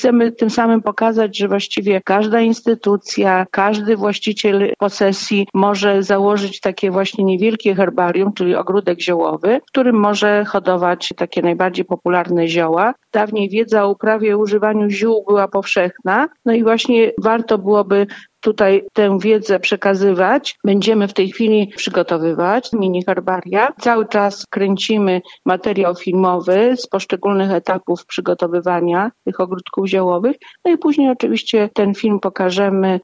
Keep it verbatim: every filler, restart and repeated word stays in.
chcemy tym samym pokazać, że właściwie każda instytucja, każdy właściciel posesji może założyć takie właśnie niewielkie herbarium, czyli ogródek ziołowy, w którym może hodować takie najbardziej popularne zioła. Dawniej wiedza o uprawie i używaniu ziół była powszechna, no i właśnie warto byłoby tutaj tę wiedzę przekazywać. Będziemy w tej chwili przygotowywać mini herbaria. Cały czas kręcimy materiał filmowy z poszczególnych etapów przygotowywania tych ogródków ziołowych. No i później oczywiście ten film pokażemy